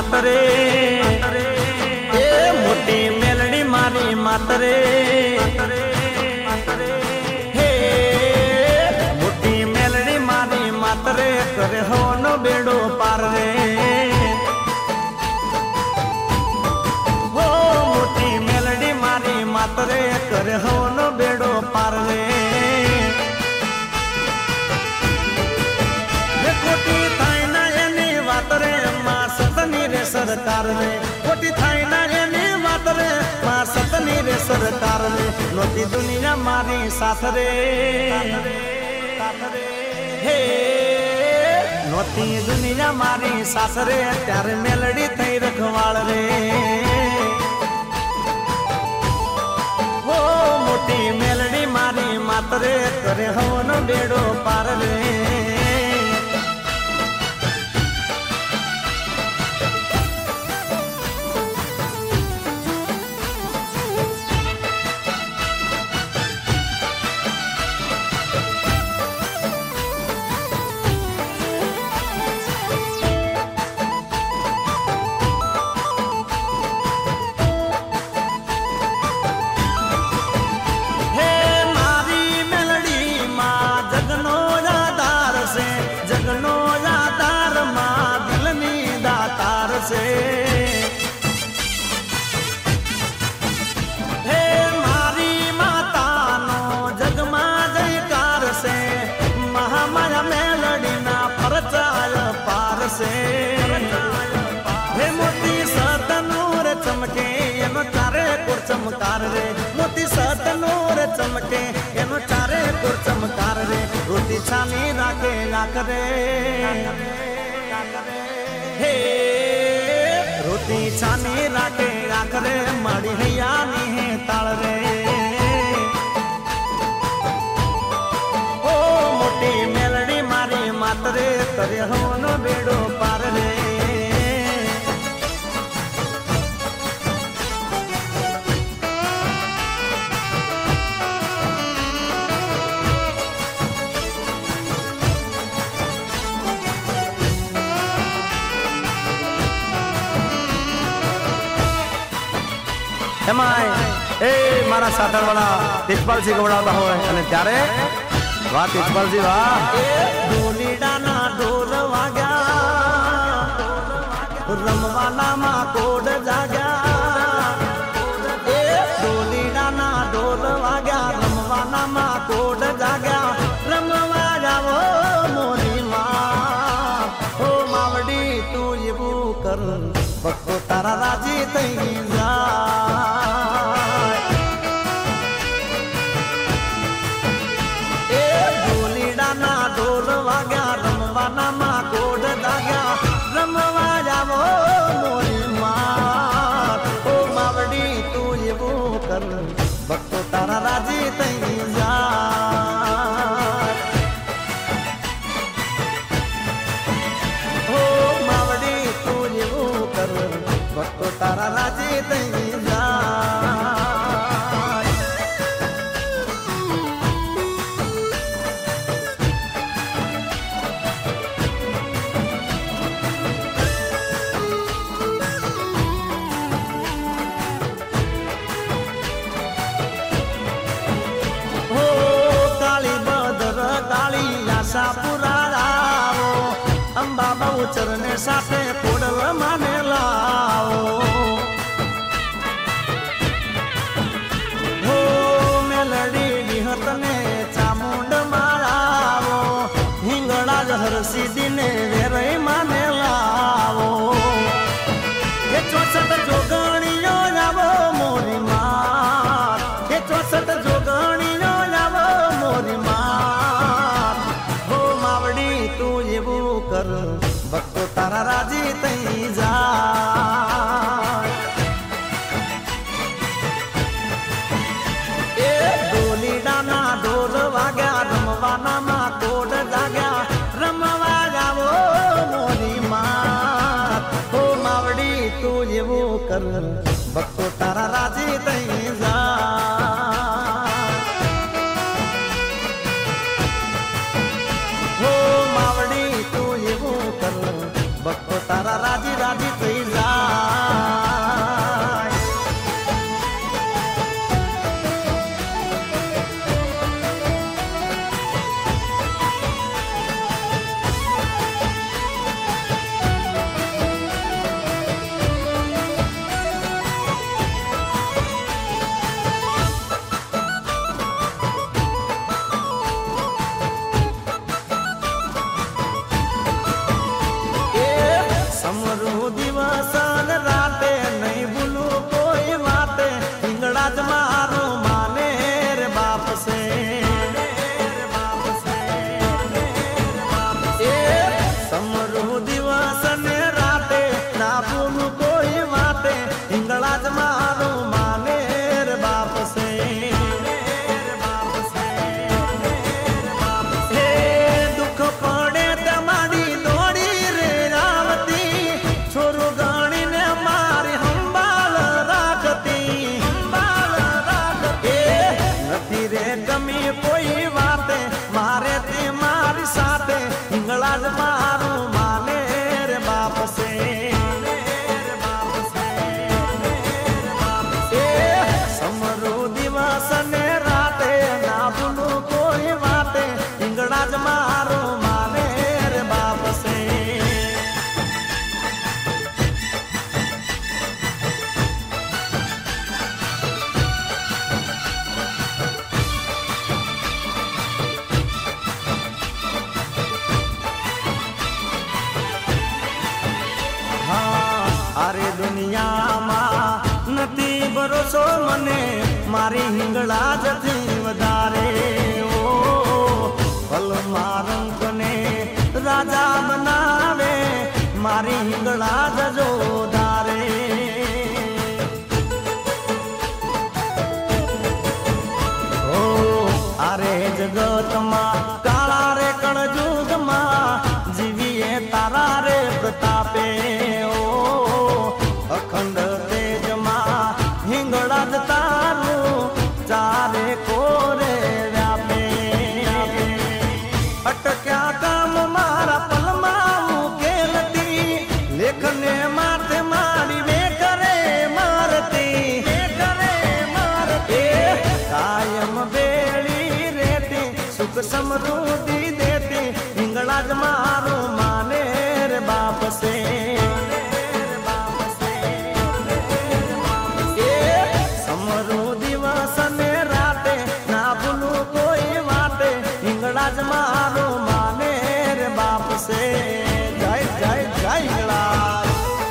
मातरे ए मोटी मेलडी मारी मातरे हे मोटी मेलडी मारी मातरे करे हो नो बेड़ो पार रे हो मोटी मेलडी मारी मातरे करे हो नो बेड़ो पार रे कोटी थाई ना एनी वात रे मां सतनी रे सरकार रे कोटी थाई ना एनी वात रे मां सतनी रे सरकार रे नोती दुनिया मारी साथ रे हे नोती दुनिया मारी साथ रे त्यारे मेलडी थई रखवाड़ रे हो मोटी मेलडी मारी मातरे करे हो न बेड़ो पार रे से हे मारी माता नो जगमा जयकार से महामाया मेलडी ना परचाय पार से हे मोती सतनूर चमके एनो चारे कोर चमकार रे मोती सतनूर चमके एनो चारे कोर चमकार रे रोटी छानी राखे लाख रे हे रोटी छानी राखे आखरे माड़ी हैया नी ताल रे ओ मोटी मेलडी मारी मातरे करे हो न बेड़ो पार रे ए मारा साथर वाला तेजपाल सिंह गवड़ाता हो अने त्यारे वाह तेजपाल जी वाह डोली डाना ढोल वाग्या रमवाना मा कोड जाग्या ए डोली डाना ढोल वाग्या रमवाना मा कोड जाग्या रमवा जावो मोरी मां ओ मावडी तू येबू कर बक्को तारा राजी तई जा भक्तो तारा राजी तई जा हो मावड़ी तू ये कर भक्तो तारा राजी तई जा पुराओ अंबा बहु चरने साथे पोडल माने लाओ हो मेलडी निहत ने चामुंड माराओ हिंगड़ा जहर सीधी ने वेरे माने लाओ ये 64 जोगणियो जावो मोरी मार ये 64 जोगणियो जावो मोरी मार तू ये कर भक्तो तारा राजी तई जा ए डोली डाना ढोल वाग्या रमवाना मा कोड जाग्या रमवा जावो मोरी मां ओ मावड़ी तू ये कर भक्तो तारा राजी तई जा भक्तो तारा राजी राजी तई जा गमी कोई बाते मारे ते मारी साथे हिंगला ज मारू माने रे बाप से समरू दिवस ने राते ना भूलू कोई बाते हिंगला ज मारू माने रे बाप से अरे दुनिया में नती भरोसो मने मारी हिंगला जथी वधारे ओ पल मारंक ने राजा बनावे मारी हिंगला जजो धारे ओ अरे जगत मा काला रे कणजुग मा जीवीए तारा रे प्रतापे अखंड तेज मा हिंगड़ा तारू चारे कोरे व्यापे अटक्या काम मारा पलमाऊ केलती लेखने माथे मारी वे करे मारती कायम बेड़ी रेती सुख समृद्धि देती हिंगड़ा ज मारो माने रे बाप से मारो माने रे बाप से जय जय जय गणराज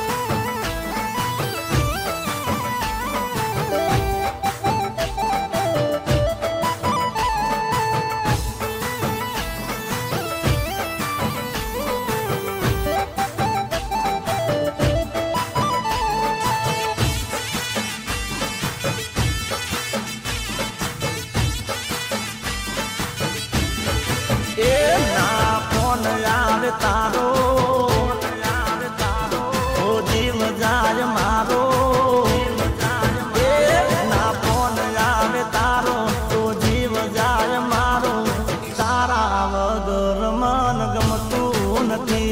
तारो ओ जीव जाय मारो ना फोन आवे तारो तो जीव जाय मारो तारा वगर मन गमतू नथी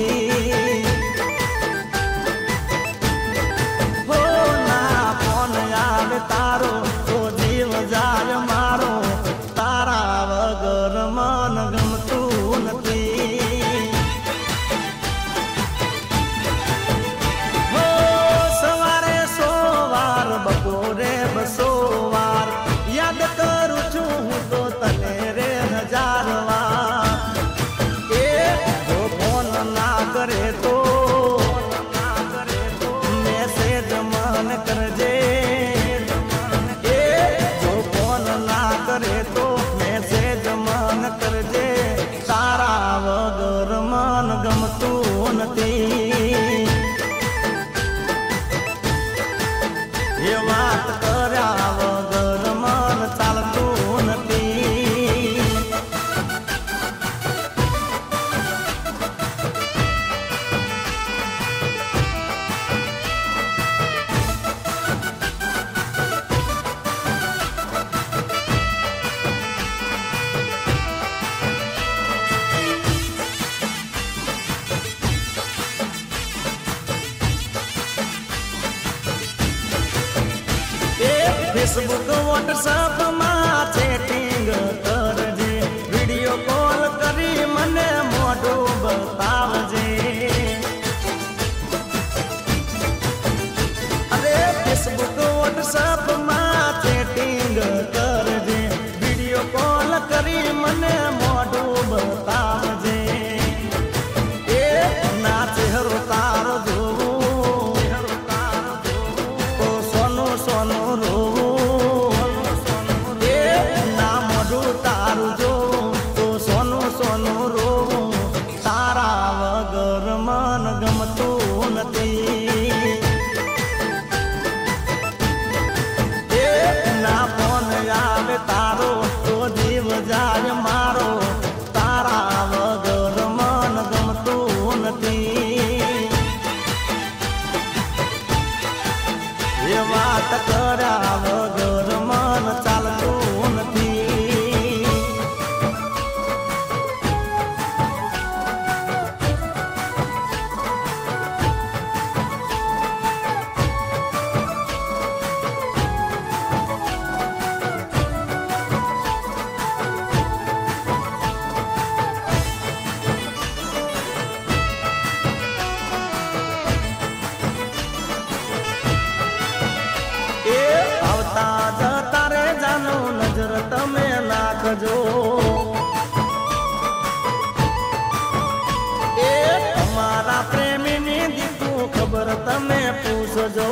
हो ना फोन आवे तारो तो जीव जाय मारो तारा वगर मन गमतू नथी बपोरे बसोवार याद करू छू तो तने रे हजार वार जो फोन ना करे तो मैसेज मन कर जे जो फोन ना करे तो मैसेज मन कर जे तारा वगर मन गमतू नथी ये बात कर्या वगर मन चालतू नथी फेसबुक व्हाट्सएप में चैटिंग करजे वीडियो कॉल करी मने मोटो बतावजे अरे फेसबुक व्हाट्सएप में चैटिंग करजे वीडियो कॉल करी मने मोटो बतावजे ना चेहरो तारो जोवो सोनो सोनो रो પૂછજો એ તમારા પ્રેમીની દીકુ ખબર તમે પૂછજો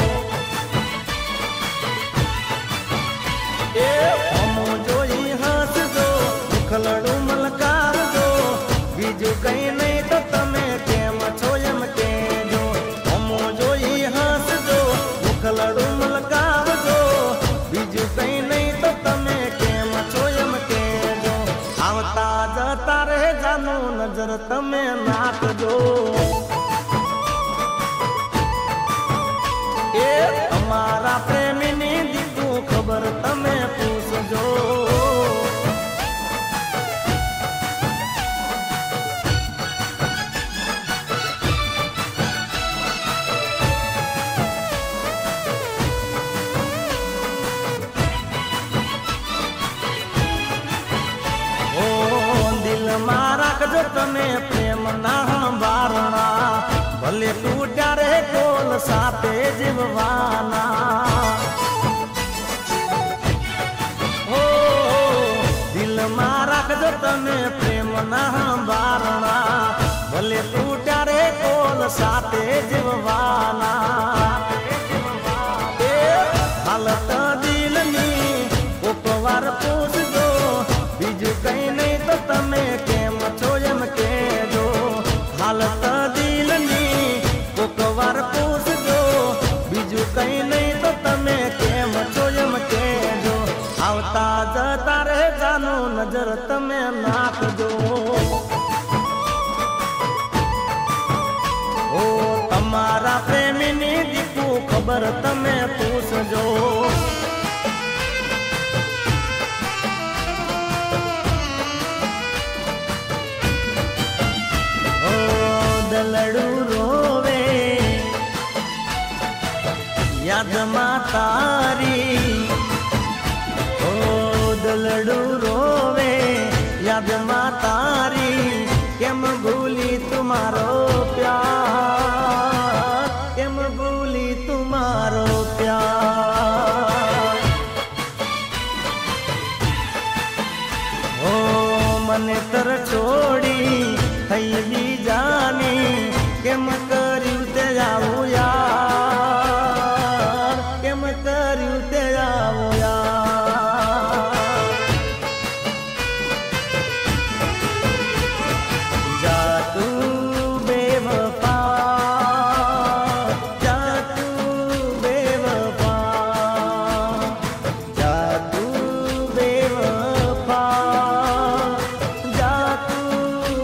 એ અમો જોઈ હસજો ખલડું મલકારજો બીજું કઈ નહીં તો તમે કેમ છો એમ કેજો અમો જોઈ હસજો ખલડું મલકારજો બીજું કઈ નહીં તો તમે કેમ છો એમ કેજો આવતા જતા રહે જાનું નજર તમે નાખજો એ તમારા પ્રેમીની દીકુ ખબર તમે પૂછજો રાખજો તમે પ્રેમ ના બારણા ભલે તૂટ્યા રે કોલ સાથે જીવવાના હો દિલમાં રાખજો તમે પ્રેમ ના બારણા ભલે તૂટ્યા રે કોલ સાથે જીવવાના હાલત દિલની કોકવાર પૂછજો બીજું કઈ નહીં તો તમે કેમ છો એમ કેજો હાલત દિલની કોકવાર પૂછજો બીજું કઈ નહીં તો તમે કેમ છો એમ કેજો આવતા જતા રહે જાનું નજર તમે નાખજો ઓ તમારા પ્રેમીની દીકુ ખબર તમે પૂછજો દલડું રોવે યાદમાં તારી ઓ દલડું રોવે યાદમાં તારી કેમ ભૂલી તુમારો પ્યાર કેમ ભૂલી તુમારો પ્યાર ઓ મને તર છોડી થઈ બીજાની કેમ કર્યું તે આવું યાર કેમ કર્યું તે આવું યાર જા તું બેવફા જા તું બેવફા જા તું બેવફા જા તું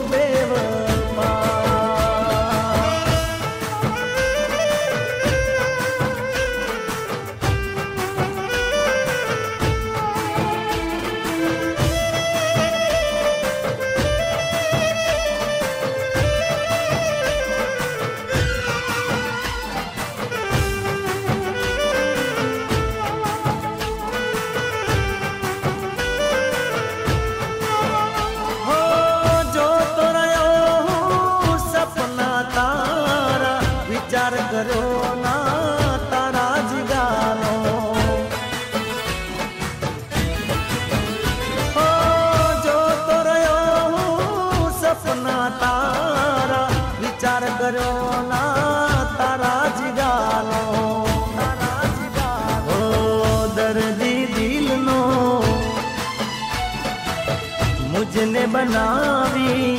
વિચાર કર્યો ના તારા જીગાનો હો જોતો રહ્યો સપના તારા વિચાર કર્યો ના તારા જીગાનો હો દર્દી દિલનો મુझने બનાવી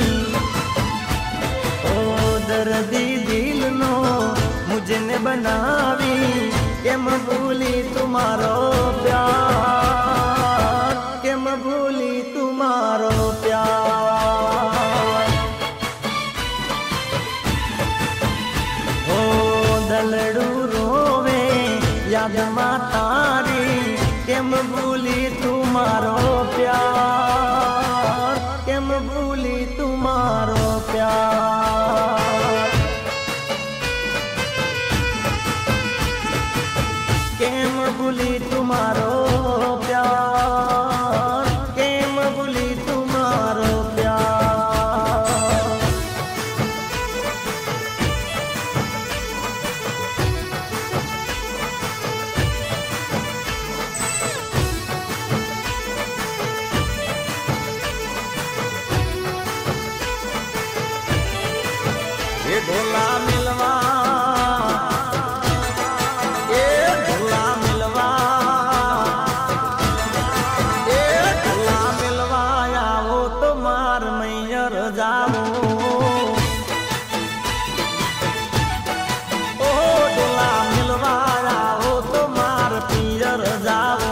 દર્દી દિલનો મુझने બનાવી કેમ ભૂલી તુમારો પ્યાર કેમ ભૂલી તુમારો પ્યાર હો દલડું રોવે યાદમાં તારી કેમ ભૂલી તુમારો પ્યાર કેમ ભૂલી તુમારો પ્યાર કેમ ભૂલી તુમારો પ્યાર કેમ ભૂલી તુમારો પ્યાર ढोला मिलवा ए ढोला मिलवा ए ढोला मिलवा आओ तो मार मैयर जाओ ओ ढोला मिलवा आओ तो मार पियर जाओ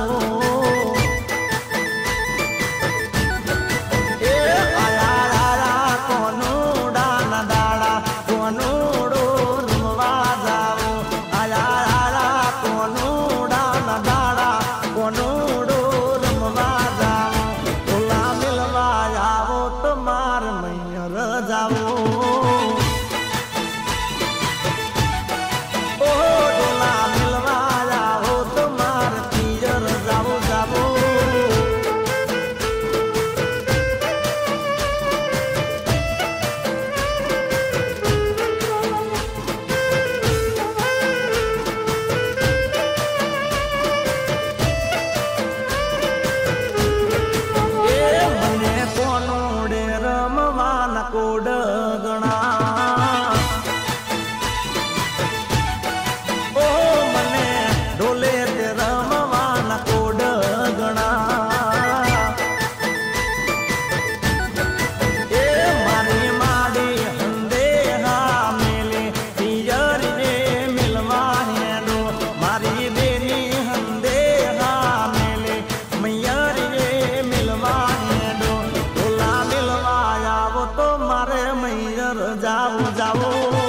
जाओ जाओ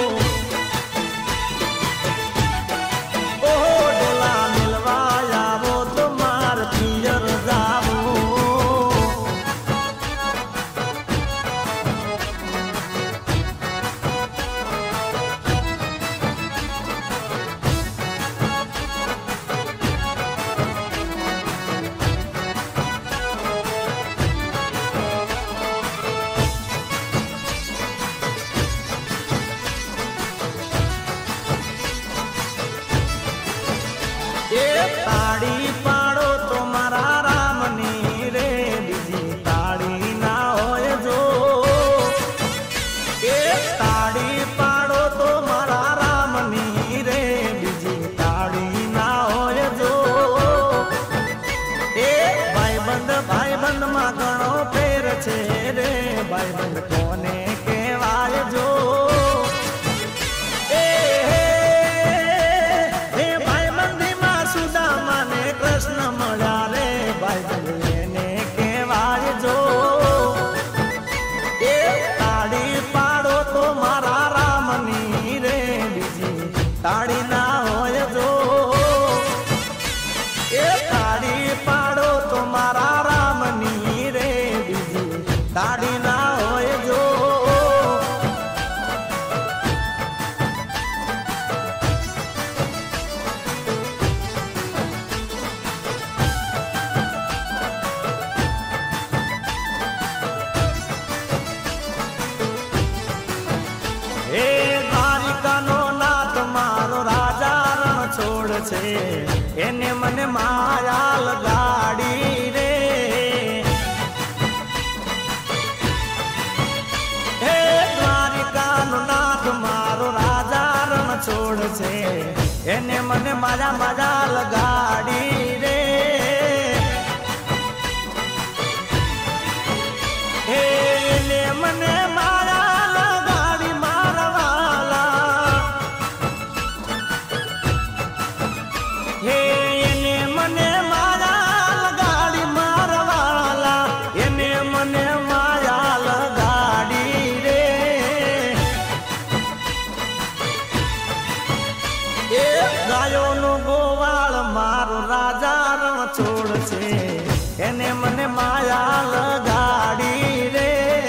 ओ ढोला मिलवा जाओ तुम्हार पियर जाओ ताड़ी पाड़ो तुम्हारा रामनी रे बीजी ताड़ी ना होए जो ताड़ी पाड़ो तुम्हारा रामनी रे बीजी ताड़ी ना होए जो भाई बंद मा घणो फेर छे रे भाई बंद कोने केवाय जो कृष्ण मजा रे भाई ने केवाय जो ताड़ी पाड़ो तो मारा रामनी रे बीजी ताड़ी ना होय जो ताड़ी पाड़ो तो मारा रामनी रे बीजी ताड़ी ना होय जो छोड़ छे एने मने माया लगाड़ी रे हे द्वारिका नो नाथ मारो राजा रण छोड़ छे एने मने माया मजा लगाड़ी रे हे एने मने माया लगाड़ी मारवाला हे एने मने माया लगाड़ी मारवाला एने मने माया लगाड़ी रे ए गायो नो गोवाल मारो राजा रण छोड़ छे एने मने माया लगाड़ी रे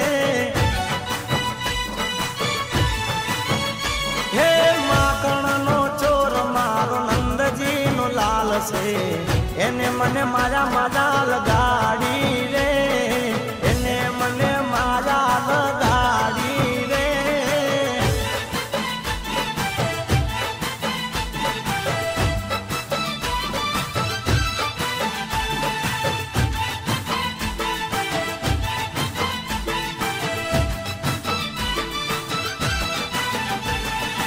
हे माखण नो चोर मारो नंदजी नो लाल से एने मने माया माया लगाड़ी रे एने मने माया लगाड़ी रे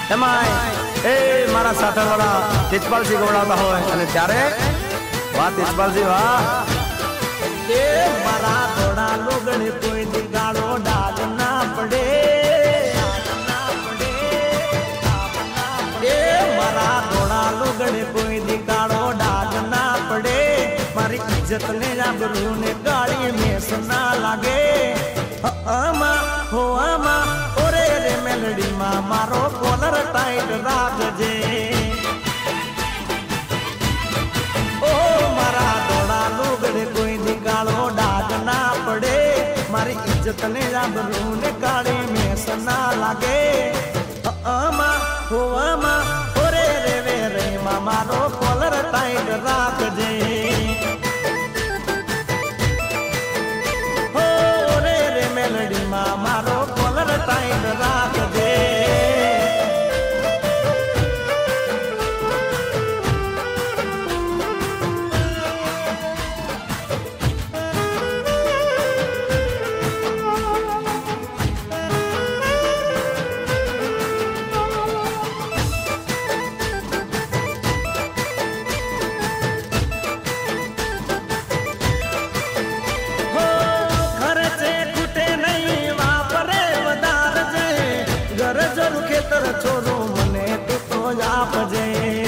એમાં એ મારા સાથળવાળા તેજપાલજી ગવડાવતા હોય અને ત્યારે વાહ તેજપાલજી વાહ એ મારા થોડા લોગડે કોઈ દિગાળો ડાગ ના પડે એ મારા થોડા લોગડે કોઈ દિગાળો ડાગ ના પડે મારી ઇજ્જત ને આબરૂ ને ગાળી મેસ ના લાગે આમાં હો આમાં ઓરે રે મેલડી માં મારો કોલર ટાઈટ રાખજે ઓ મારા થોડા લોગડે કોઈ દિગાળો ડાગ ના પડે મારી ઇજ્જત ને આબરૂ ને ગાળી મેસ ના લાગે આમાં હો આમાં ઓરે રે માં મારો કોલર ટાઈટ રાખજે મેલડી માં મારો કોલર ટાઈટ રાખજે छोरो मने तू तो आपजे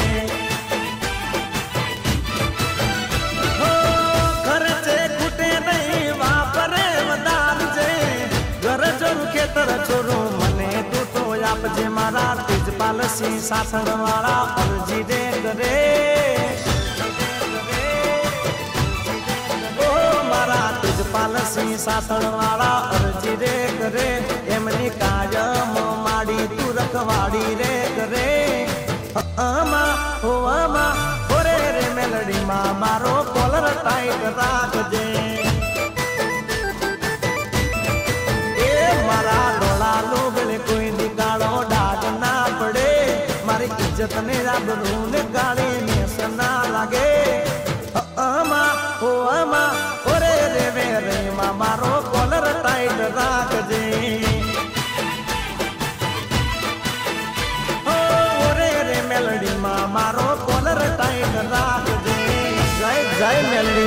हो खर्चे खुटे नहीं वापरे वदार जे घर जरू खेतर छोरो मने तू तो आपजे मारा तेजपाल सिंह सासण वाला अर्जी दे करे ओ मारा तेजपाल सिंह सासण वाला अर्जी दे करे एमनी कायम माड़ी तू रखवाड़ी रे करे आमा हो आमा ओरे रे मेलडी मा मारो कोलर टाइट राखजे ए मारा डोला लोगले कोई दिगाड़ो डाग ना पड़े मारी इज्जत ने आबरू ने गाली में सना लागे आमा हो आमा ओरे रे मा मारो कोलर टाइट राखजे मेलडी मा मारो कोलर टाइट राखजे जय जय मेलडी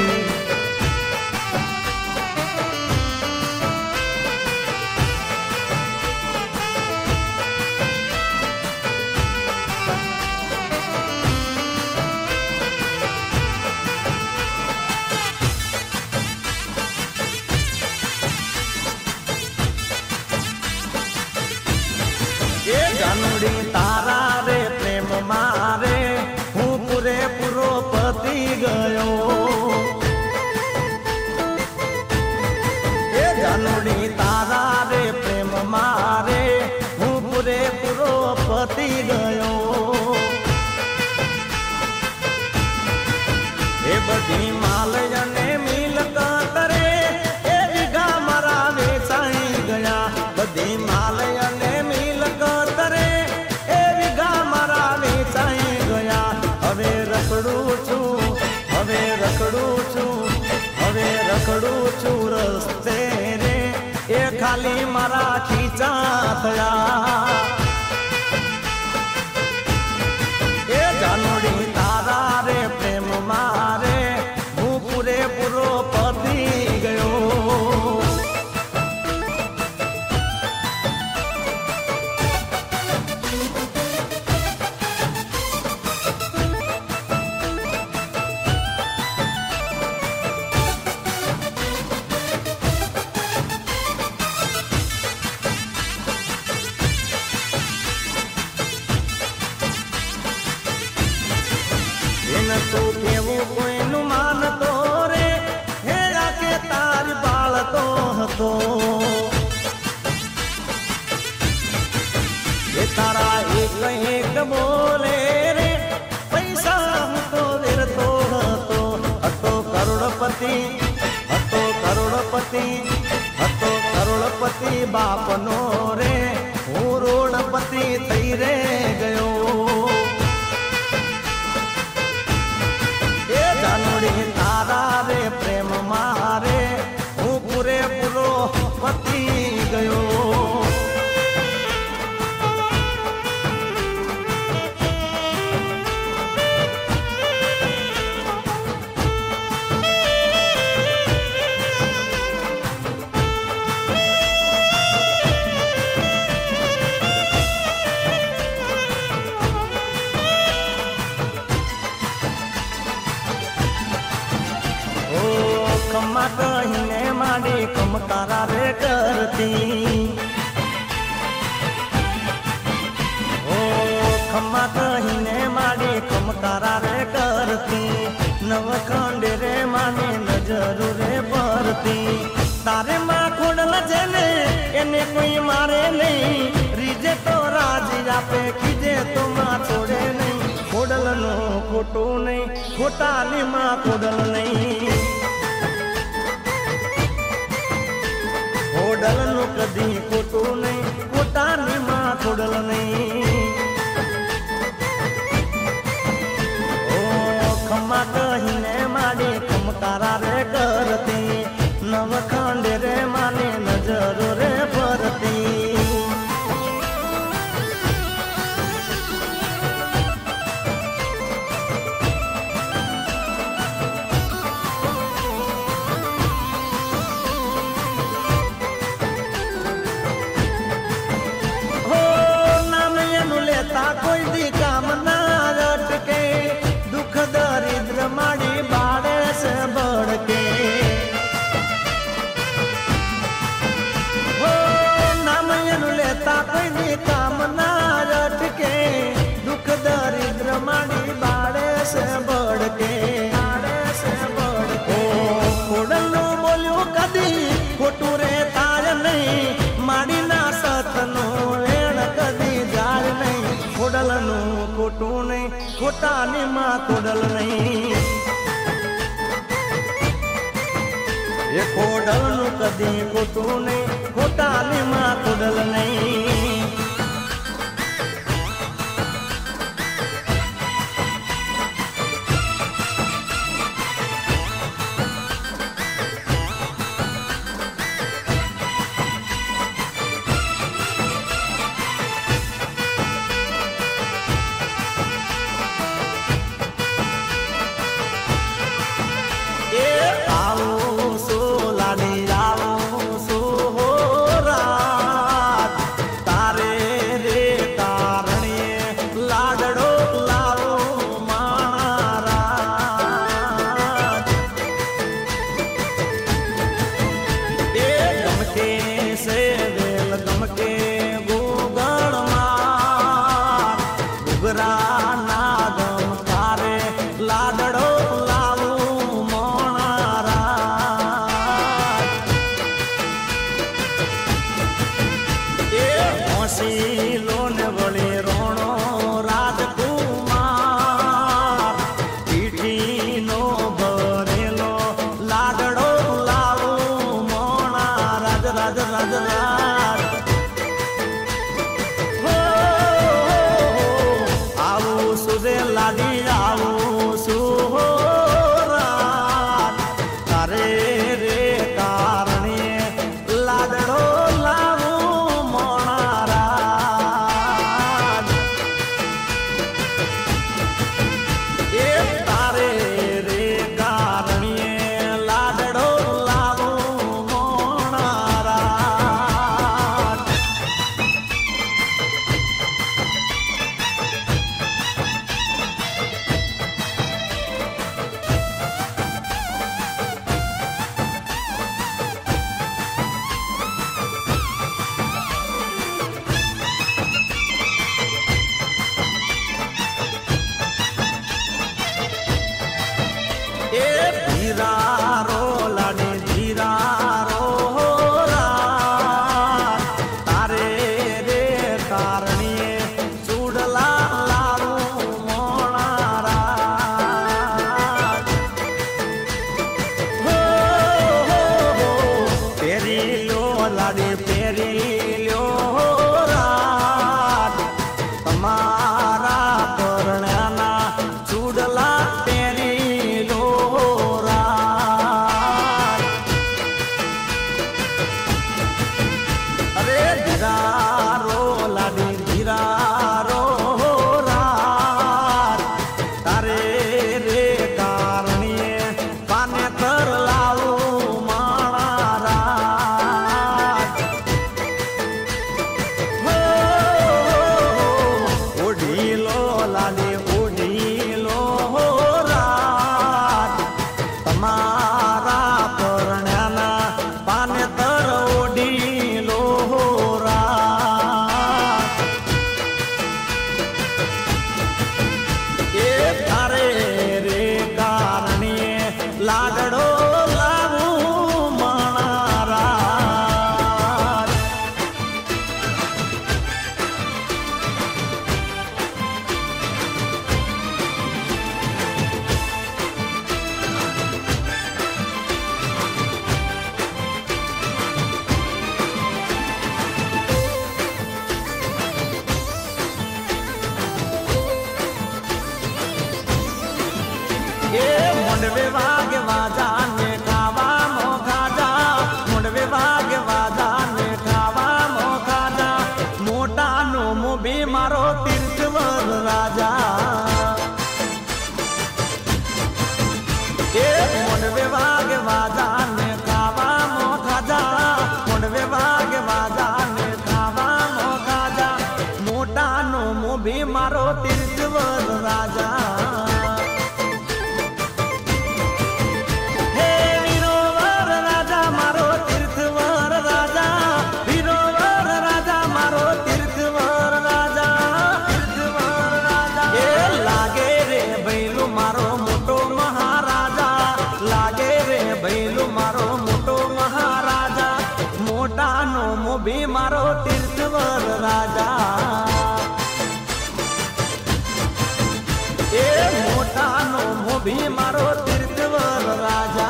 ये जानूड़ी तारा रे प्रेम मारे हूँ पूरे पूरो पति गयो ये जानूड़ी तारा रे प्रेम मारे हूँ पूरे पूरो पति गयो ये बधी मालयने मिलकत रे ये विघा मारा वेचाई गया बधी मालयने रखड़ू छू रस्ते रे ए खाली मारा खींचा थया ए जानोड़ी तारा रे प्रेम मारे हूँ पूरे पूरो पति गयो तो केवो कोई नुमान तो रे हेरा के तार बाल तो हतो ये तारा एक एक बोले रे पैसा तो वीर तो हतो हतो करोड़पति हतो करोड़पति हतो करोड़पति बाप नो रे हूँ रोड़पति थई रे गयो तारा रे प्रेम मारे हूँ पूरे पूरो पति गयो खमकारा रे करती। ओ खम्मा कहीने माडी खमकारा रे करती। नवखंडे रे माने नजर रे परती। तारे माँ खोडल जेने एने कोई मारे नहीं। રીજે તો રાજી આપે કીજે તો માં છોડે નહીં। ખોડલ નો ખોટું નહીં ખોટાની માં ખોડલ નહીં। ખોડલ નું કદી ખોટું નહીં ખોટાની માં ખોડલ નહીં। ઓ ખમ્મા કહીને માડી ખમકારા રે કરતી। નવખંડે રે માને નજર રે પરતી। कोई दी काम ना रटके दुख दरिद्र माड़ी बाड़े से बढ़ के। हो नाम यनु लेता कोई दी काम ना रटके दुख दरिद्र माड़ी बाड़े से बढ़ के। खोडल नो बोल्यो कदी खोटू रे तार नहीं। माड़ी ना सतनो वेण कदी जार नहीं। खोडल नु खोटू नहीं खोटानी माँ खोडल नहीं। ये खोडल नु कदी खोटू नहीं खोटानी माँ खोडल नहीं। मोड़वे वागे वाजा ने खावा मो खाजा मोड़वे वागे वाजा ने खावा मो खाजा मोटा नो मो भी मारो तीर्थवर राजा ए मोड़वे वागे वाजा ने खावा मो खाजा मोड़वे वागे वाजा ने खावा मो खाजा मोटा नो मो भी मारो तीर्थवर राजा भी मारो तीर्थवर राजा ए मोटा नो भी मारो तीर्थवर राजा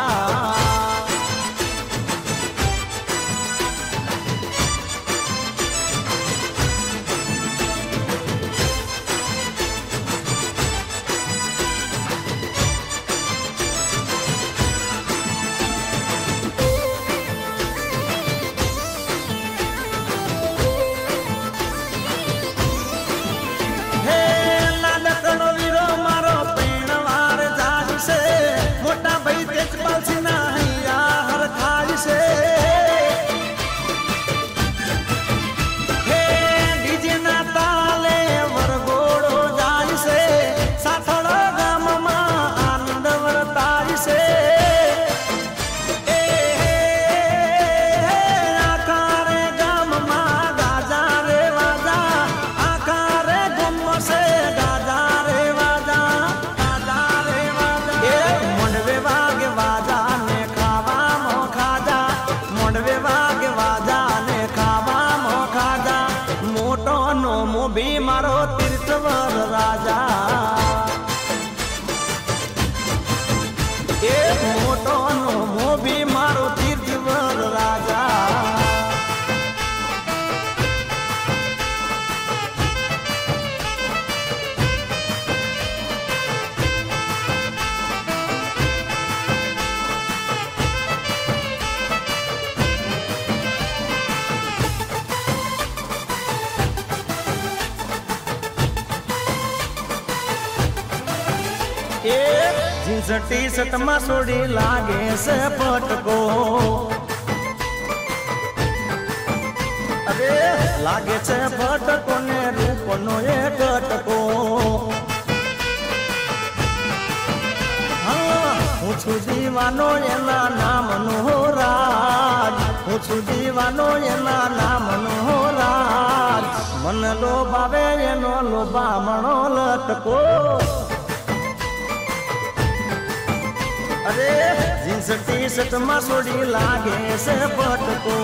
भी मारो तीर्थवर राजा ए मोटो नो भी मारो तीर्थवर राजा जींस टी शर्ट में सोड़ी लागे से पटको अरे लागे से पटको ने रूप नो ये कटको हाँ पूछू दीवानो एना नाम नो राज पूछू दीवानो एना नाम नो राज मन लोभावे एनो लोभामणो लटको अरे जींस टी शर्ट में सोड़ी लागे से पटको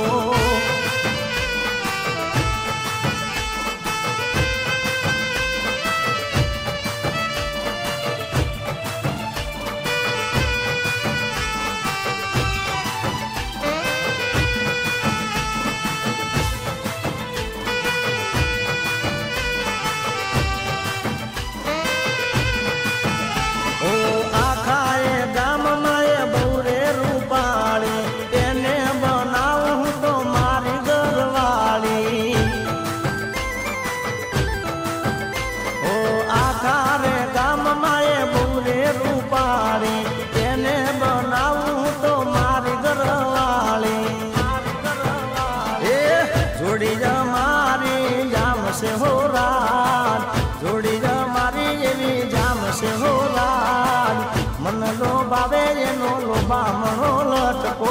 से हो रात जोड़ी मारी एवी जाम से हो रात मन लो बावे एनो लोबा मनो लटको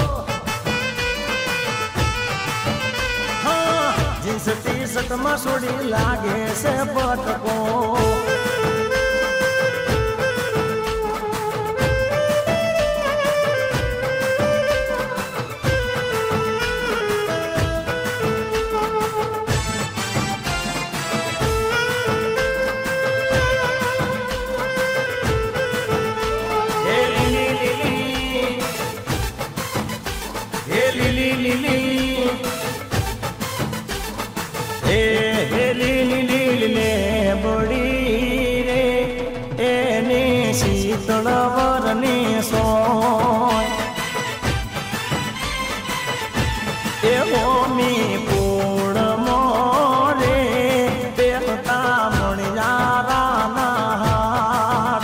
हाँ जींस टी शर्ट में सोड़ी लागे से पटको बड़ी रे एने शीतल वर વરની સોય એ હોમી પૂળ મોરે પેહતા મણિયારાના હાથ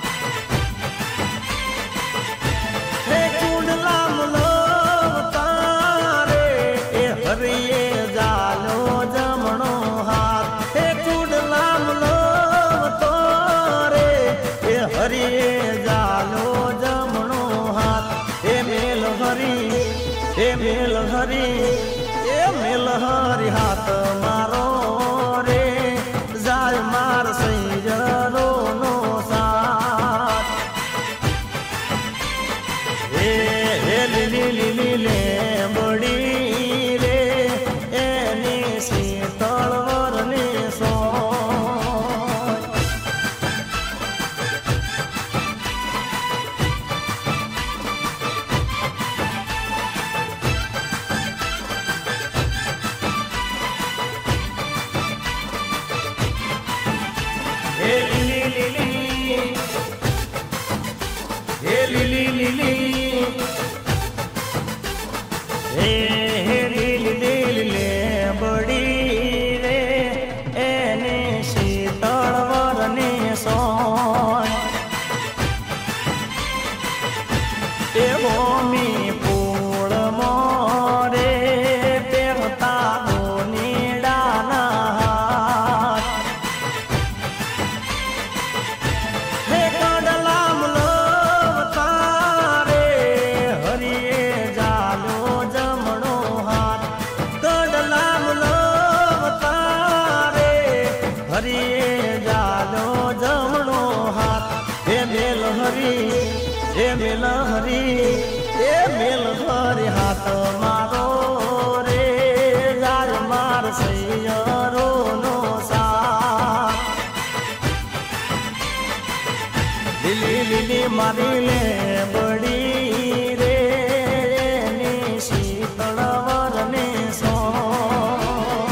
હે ચૂડલા મુલો તારે એ હરિયે જાલો જમણો હાથ હે ચૂડલા મુલો તારે એ હરિયે જાલો જમણો હાથ એ મેલ હરી એ મેલ હરી હાથ મારો રે જાય માર સૈયરો નો સાથ હે લીલી લીલી લે બડી રે એની શીતળ વરની સોય Hey lili lili Hey lili lili બડી રે એની શીતળ વરની સોય એ હોમી પૂળ મોરે પહેરતા નીડાના હાથ હે કડલા મુલો તારે હરિયે જાલો જમણો હાથ કડલા મુલો તારે હરિયે જાલો જમણો હાથ હે મેલ હરી હે મેલ હરી હે મેલ હરી હાથ મારો રે જાય માર સૈયરો નો સાથ લીલી લીલી મારી લે બડી રે એની શીતળ વરની સોય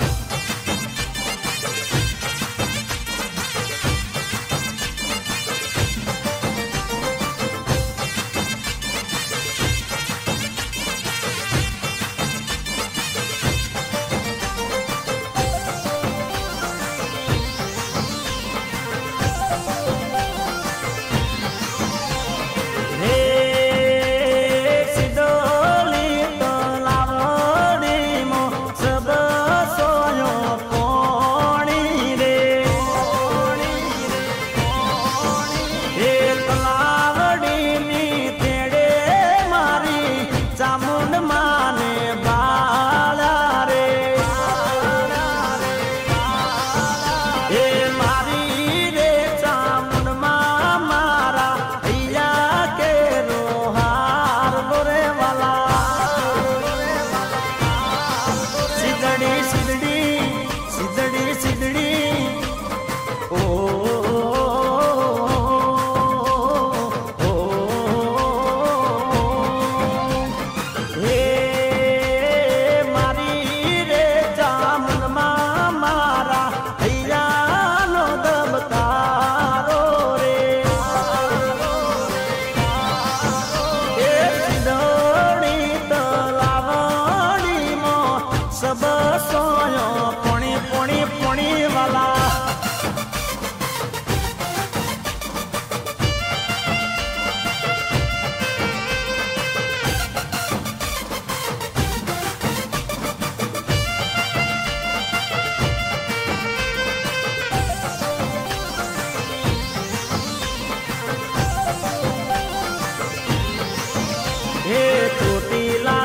હે ચોટીલા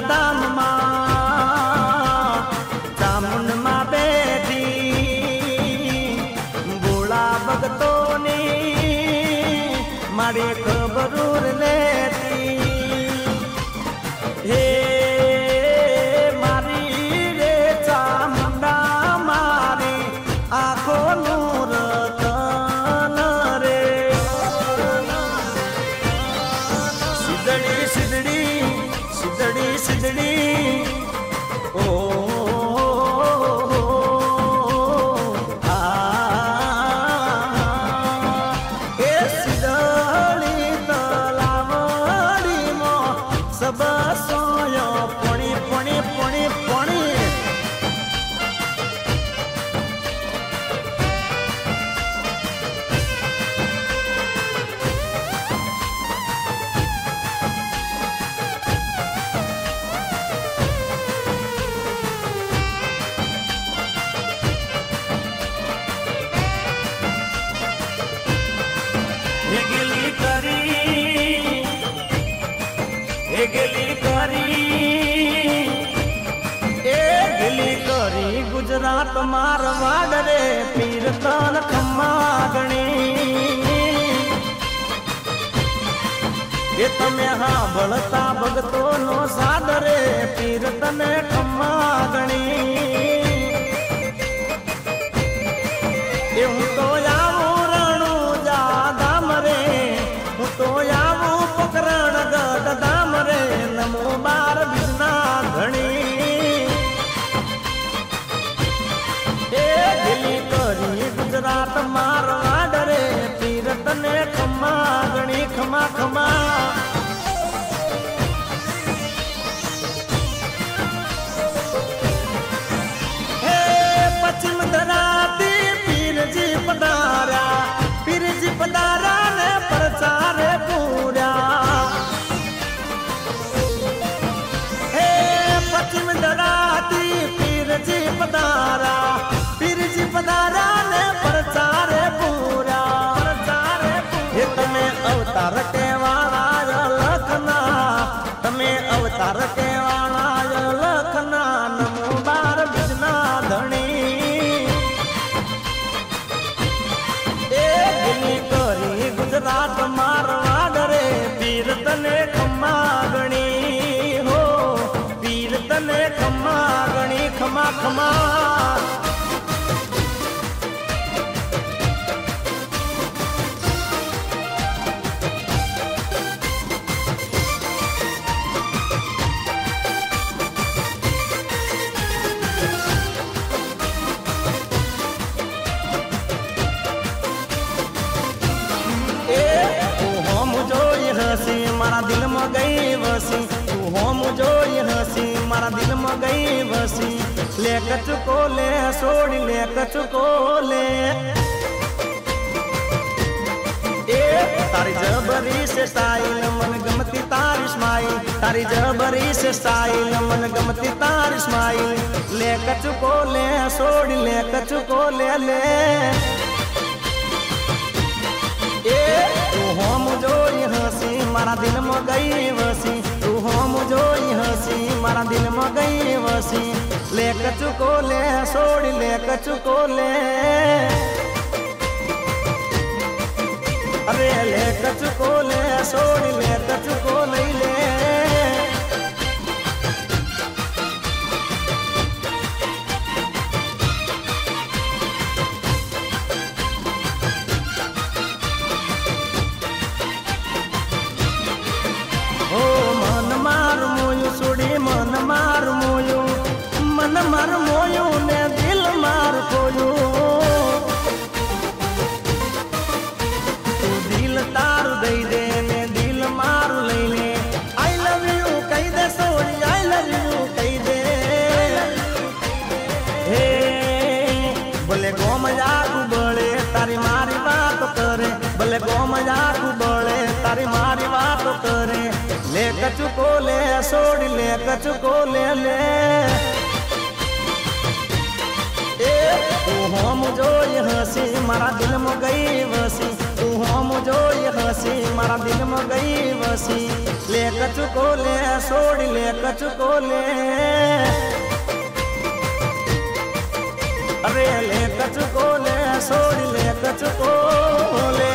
ધામમાં ચામુંડમાં બેઠી ભોળા ભક્તોની મારી ખબર લેતી હે મારી રે ચામુંડા મારી આંખોનું રતન રે સિદડી સિદડી સિદડી સિદડી ઓ એ સિદડી गुजरात मारवाड़ रे पीर तन खम्मा गणी ये तमे हाँ बलता भगतो नो साद रे पीर तने खम्मा गणी ये हूँ तो यावू रणु जा दाम रे हूँ तो यावू पकरण गढ़ दाम रे नमो बार बिजना घणी गुजरात मारवाड़ रे पीर तने खम्मा गणी खमा खमा हे पश्चिम धराती पीर जी पधारा ने प्रचार पूरा हे पश्चिम धराती पीर जी पधारा ने प्रचार पूरा ये तमें अवतार के वाला लखना तमें अवतार के वाला लखना नमो बार बिजना धनी एक करी गुजरात मारवाड़ रे पीर तने खम्मा गणी हो पीर तने खम्मा गणी खमा खमा मारा दिल में गई वसी तू हो मुझो ये हंसी मारा दिल में गई वसी ले कचको ले सोड़ ले कचको ले तारी जबरी से स्टाइल मन गमती तारी स्माइल तारी जबरी से स्टाइल मन गमती तारी स्माइल ले कचको ले सोड़ ले कचको ले तू हो मुझो ये हंसी मारा दिल में गई वसी तू हो मुझो ये हंसी मारा दिल में गई वसी ले कचको ले सोड़ ले कचको ले अरे ले कचको ले सोड़ ले कचको ले मन मार मोयू ने दिल मार कोयू तू दिल तार दई दे ने दिल मार ले ले आई लव यू कही दे सोरी आई लव यू कही दे हे बोले गो मजाक बड़े तारी मारी बात करे बोले गो मजाक बड़े तारी मारी बात करे ले कचको ले सोड़ी ले कचको ले तू हो मुझो ये हंसी मारा दिल में गई वसी तू हो मुझो ये हंसी मारा दिल में गई वसी ले कचको ले सोड़ी ले कचको ले अरे ले कचको ले सोड़ी ले कचको ले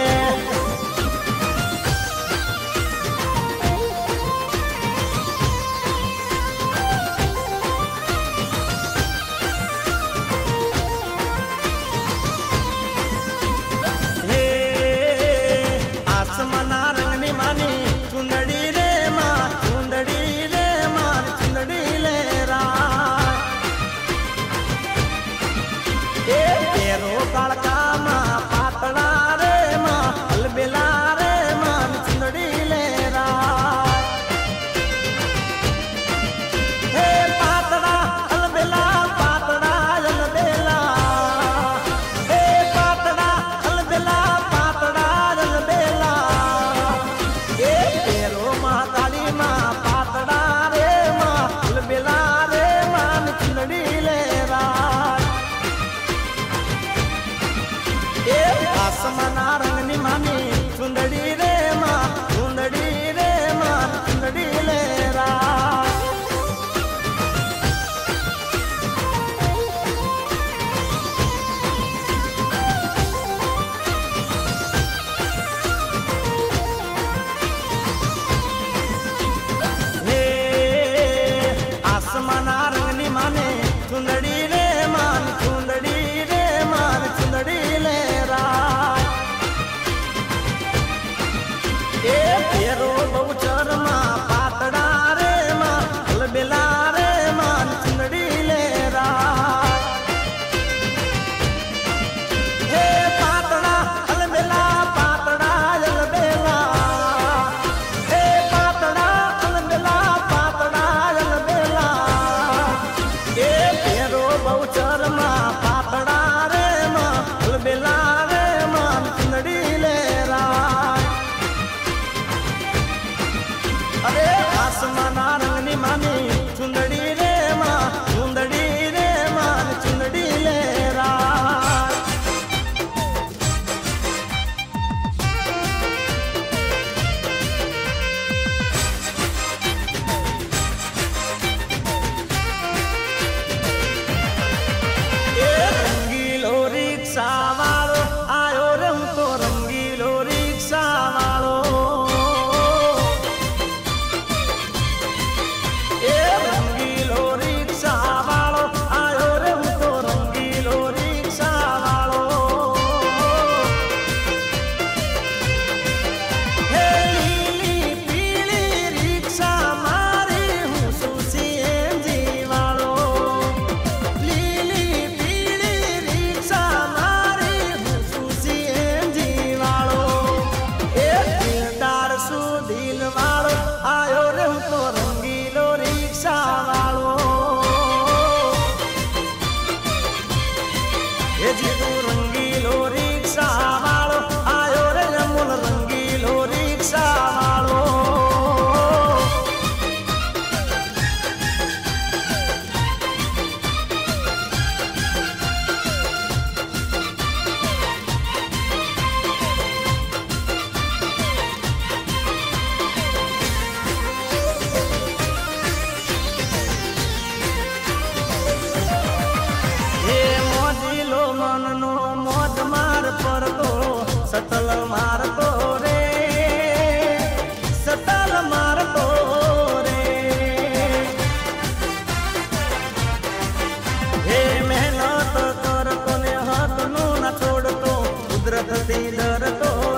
आसमाना रंगनी मानी चुंदड़ी रे माँ चुंदड़ी ले रा। रंगीलो रिक्शा वालो आयो रे अमूल रंगीलो रिक्शा वालो। मननो मोज मार पड़तो सतल मारतो रे सतल मारतो रे। हे मेहनत करतो ने हाथ नो न छोड़तो कुदरत थी डरतो